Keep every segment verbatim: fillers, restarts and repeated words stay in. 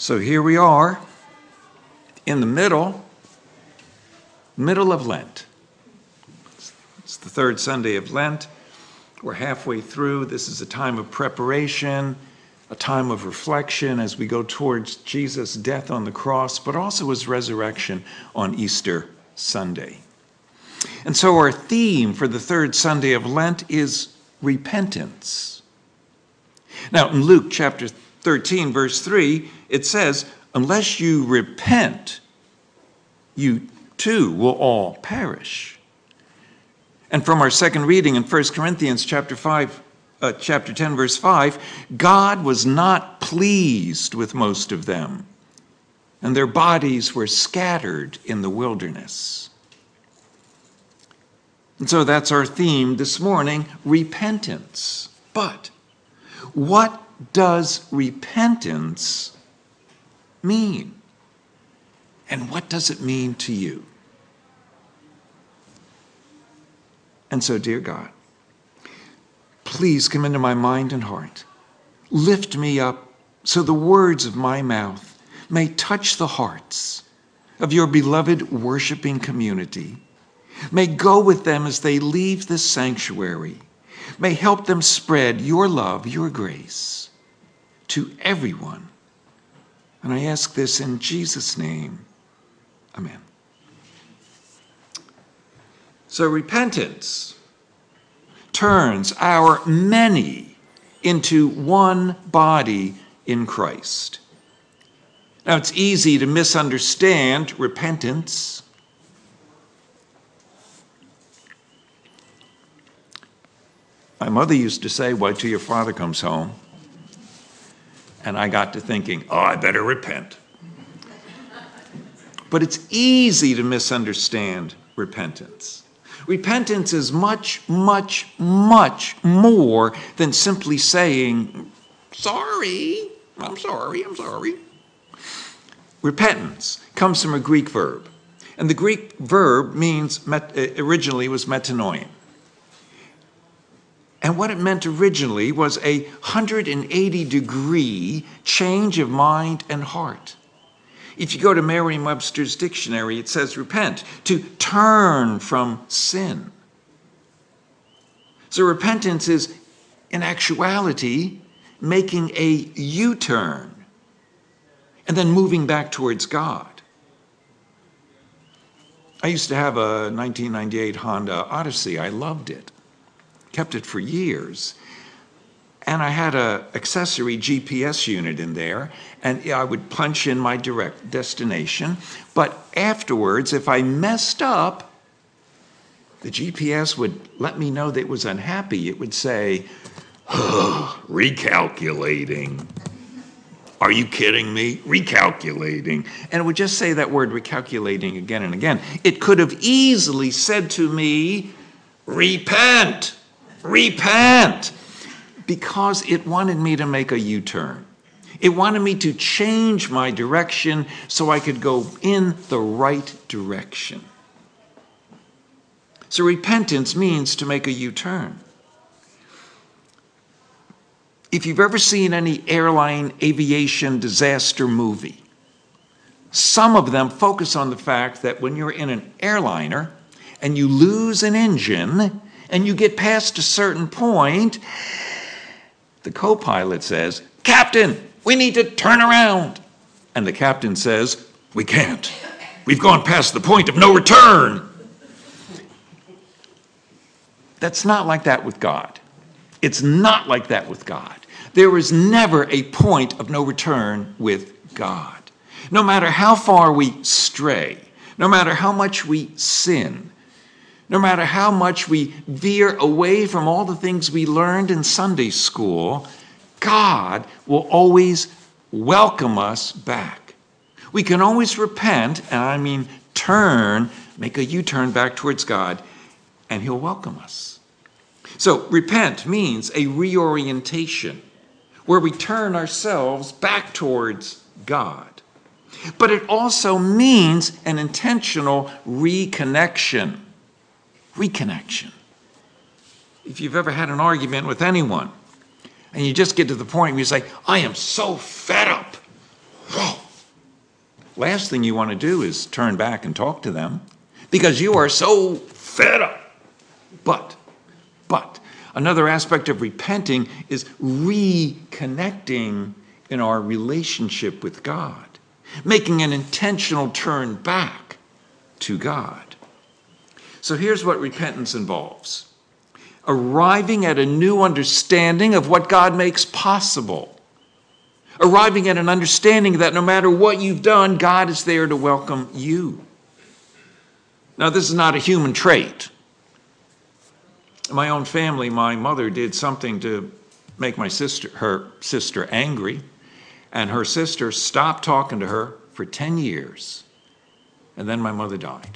So here we are in the middle, middle of Lent. It's the third Sunday of Lent. We're halfway through. This is a time of preparation, a time of reflection as we go towards Jesus' death on the cross, but also his resurrection on Easter Sunday. And so our theme for the third Sunday of Lent is repentance. Now, in Luke chapter thirteen, verse three, it says, unless you repent, you too will all perish. And from our second reading in First Corinthians chapter five, uh, chapter ten, verse five, God was not pleased with most of them, and their bodies were scattered in the wilderness. And so that's our theme this morning, repentance. But what does repentance mean? And what does it mean to you? And so, dear God, please come into my mind and heart. Lift me up so the words of my mouth may touch the hearts of your beloved worshiping community. May go with them as they leave this sanctuary. May help them spread your love, your grace to everyone. And I ask this in Jesus' name. Amen. So repentance turns our many into one body in Christ. Now, it's easy to misunderstand repentance. My mother used to say, wait till your father comes home. And I got to thinking, oh, I better repent. But it's easy to misunderstand repentance. Repentance is much, much, much more than simply saying, sorry, I'm sorry, I'm sorry. Repentance comes from a Greek verb. And the Greek verb means, originally was metanoia. And what it meant originally was a one hundred eighty degree change of mind and heart. If you go to Merriam-Webster's dictionary, it says repent, to turn from sin. So repentance is, in actuality, making a U-turn and then moving back towards God. I used to have a nineteen ninety-eight Honda Odyssey. I loved it. Kept it for years. And I had an accessory G P S unit in there, and I would punch in my direct destination. But afterwards, if I messed up, the G P S would let me know that it was unhappy. It would say, oh, recalculating. Are you kidding me? Recalculating. And it would just say that word recalculating again and again. It could have easily said to me, repent. Repent, because it wanted me to make a U-turn. It wanted me to change my direction so I could go in the right direction. So repentance means to make a U-turn. If you've ever seen any airline aviation disaster movie, some of them focus on the fact that when you're in an airliner and you lose an engine, and you get past a certain point, the co-pilot says, Captain, we need to turn around. And the captain says, we can't. We've gone past the point of no return. That's not like that with God. It's not like that with God. There is never a point of no return with God. No matter how far we stray, no matter how much we sin, no matter how much we veer away from all the things we learned in Sunday school, God will always welcome us back. We can always repent, and I mean turn, make a U-turn back towards God, and he'll welcome us. So repent means a reorientation where we turn ourselves back towards God. But it also means an intentional reconnection. Reconnection. If you've ever had an argument with anyone and you just get to the point where you say, I am so fed up. Whoa. last thing you want to do is turn back and talk to them because you are so fed up. But, but, another aspect of repenting is reconnecting in our relationship with God, making an intentional turn back to God. So here's what repentance involves: arriving at a new understanding of what God makes possible, arriving at an understanding that no matter what you've done, God is there to welcome you. Now, this is not a human trait. In my own family, my mother did something to make my sister, her sister angry, and her sister stopped talking to her for ten years, and then my mother died.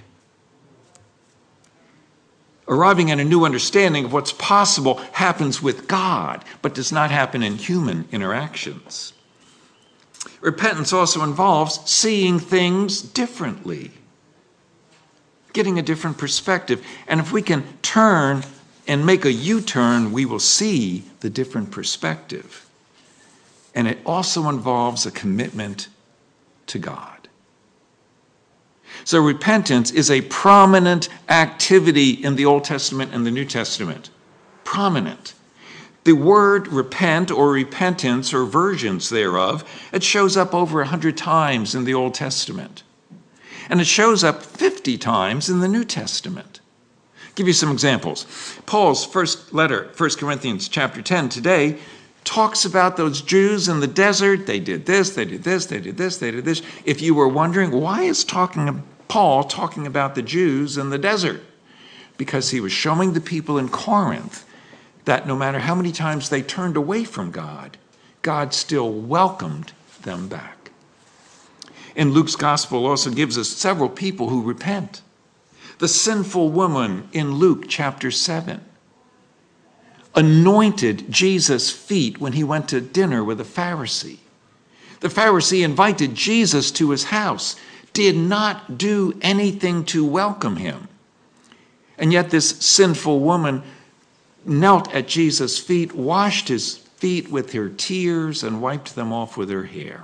Arriving at a new understanding of what's possible happens with God, but does not happen in human interactions. Repentance also involves seeing things differently, getting a different perspective. And if we can turn and make a U-turn, we will see the different perspective. And it also involves a commitment to God. So repentance is a prominent activity in the Old Testament and the New Testament. Prominent. The word repent or repentance or versions thereof, it shows up over one hundred times in the Old Testament. And it shows up fifty times in the New Testament. I'll give you some examples. Paul's first letter, First Corinthians chapter ten today, talks about those Jews in the desert. They did this, they did this, they did this, they did this. If you were wondering, why is talking Paul talking about the Jews in the desert? Because he was showing the people in Corinth that no matter how many times they turned away from God, God still welcomed them back. And Luke's gospel also gives us several people who repent. The sinful woman in Luke chapter seven anointed Jesus' feet when he went to dinner with a Pharisee. The Pharisee invited Jesus to his house, did not do anything to welcome him. And yet this sinful woman knelt at Jesus' feet, washed his feet with her tears, and wiped them off with her hair.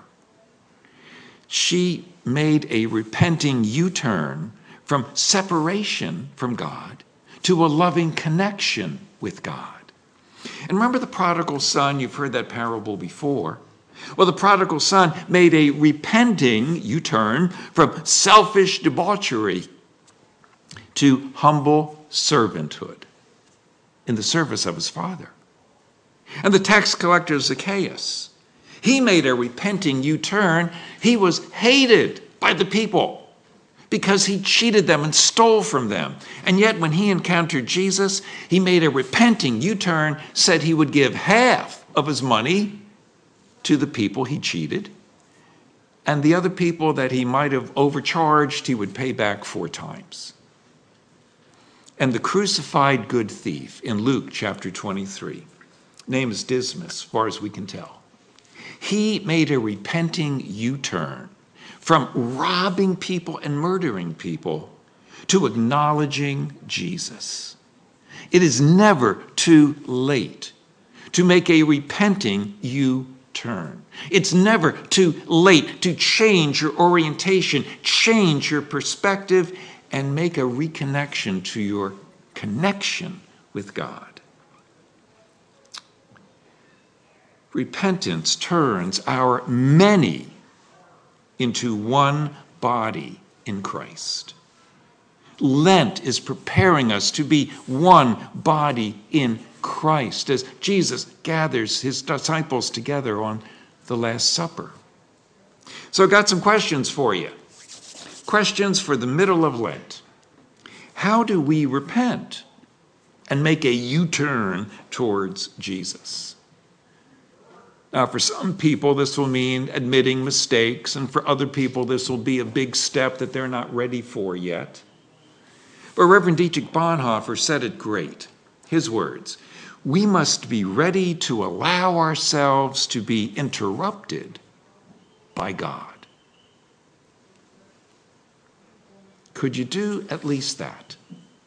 She made a repenting U-turn from separation from God to a loving connection with God. And remember the prodigal son? You've heard that parable before. Well, the prodigal son made a repenting U-turn from selfish debauchery to humble servanthood in the service of his father. And the tax collector Zacchaeus, he made a repenting U-turn. He was hated by the people because he cheated them and stole from them. And yet when he encountered Jesus, he made a repenting U-turn, said he would give half of his money to the people he cheated, and the other people that he might have overcharged, he would pay back four times. And the crucified good thief in Luke chapter twenty-three, name is Dismas, as far as we can tell. He made a repenting U-turn from robbing people and murdering people to acknowledging Jesus. It is never too late to make a repenting U-turn. It's never too late to change your orientation, change your perspective, and make a reconnection to your connection with God. Repentance turns our many into one body in Christ. Lent is preparing us to be one body in Christ as Jesus gathers his disciples together on the Last Supper. So I've got some questions for you. Questions for the middle of Lent. How do we repent and make a U-turn towards Jesus? Now, for some people, this will mean admitting mistakes, and for other people, this will be a big step that they're not ready for yet. But Reverend Dietrich Bonhoeffer said it great. His words, "We must be ready to allow ourselves to be interrupted by God." Could you do at least that?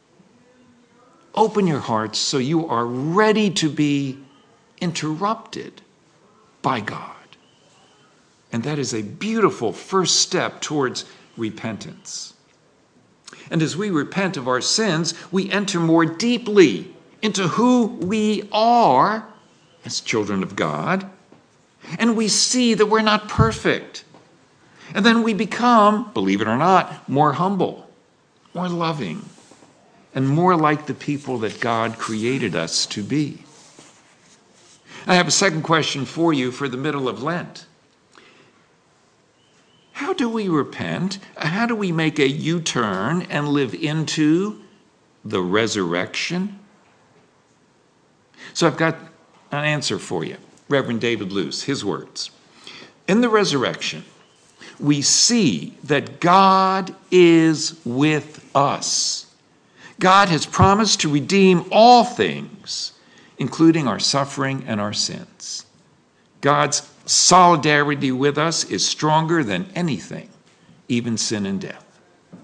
Open your hearts so you are ready to be interrupted by God. And that is a beautiful first step towards repentance. And as we repent of our sins, we enter more deeply into who we are as children of God. And we see that we're not perfect. And then we become, believe it or not, more humble, more loving, and more like the people that God created us to be. I have a second question for you for the middle of Lent. How do we repent? How do we make a U-turn and live into the resurrection? So I've got an answer for you. Reverend David Luce, his words. In the resurrection, we see that God is with us. God has promised to redeem all things, including our suffering and our sins. God's solidarity with us is stronger than anything, even sin and death.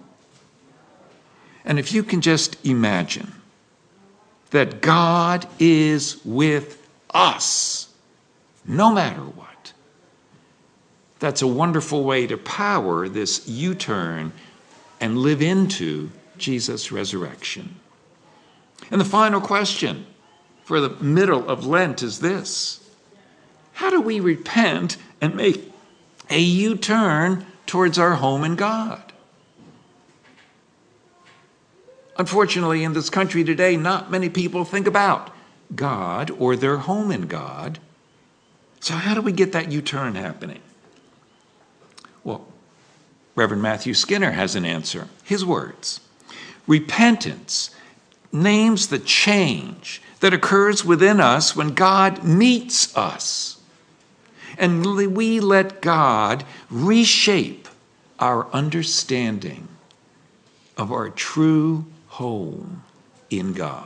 And if you can just imagine that God is with us, no matter what, that's a wonderful way to power this U-turn and live into Jesus' resurrection. And the final question for the middle of Lent is this: how do we repent and make a U-turn towards our home in God? Unfortunately, in this country today, not many people think about God or their home in God. So how do we get that U-turn happening? Well, Reverend Matthew Skinner has an answer. His words: repentance names the change that occurs within us when God meets us. And we let God reshape our understanding of our true home in God.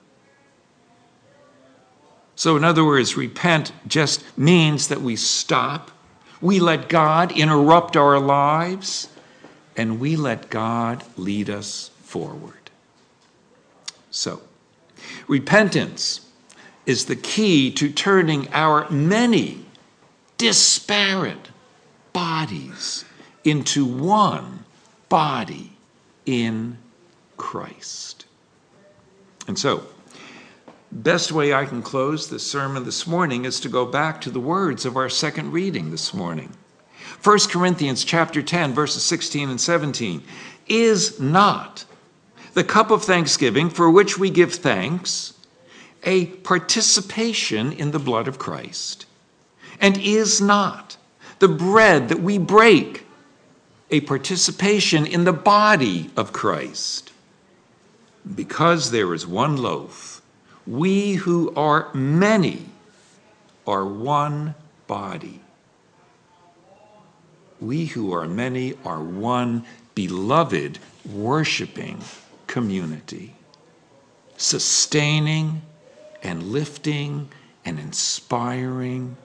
So in other words, repent just means that we stop, we let God interrupt our lives, and we let God lead us forward. So, repentance is the key to turning our many disparate bodies into one body in Christ. And so, best way I can close this sermon this morning is to go back to the words of our second reading this morning. First Corinthians chapter ten, verses sixteen and seventeen. Is not the cup of thanksgiving for which we give thanks a participation in the blood of Christ? And is not the bread that we break a participation in the body of Christ? Because there is one loaf, we who are many are one body. We who are many are one beloved, worshiping community, sustaining and lifting and inspiring.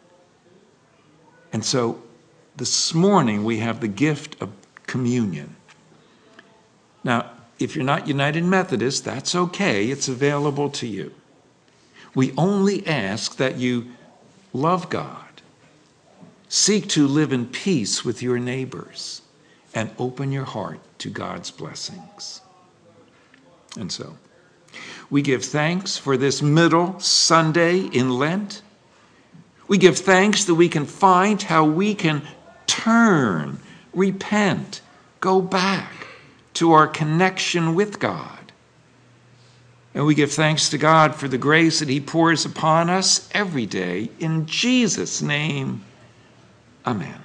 And so this morning we have the gift of communion. Now, if you're not United Methodist, that's okay. It's available to you. We only ask that you love God, seek to live in peace with your neighbors, and open your heart to God's blessings. And so, we give thanks for this middle Sunday in Lent. We give thanks that we can find how we can turn, repent, go back to our connection with God. And we give thanks to God for the grace that he pours upon us every day. In Jesus' name, amen.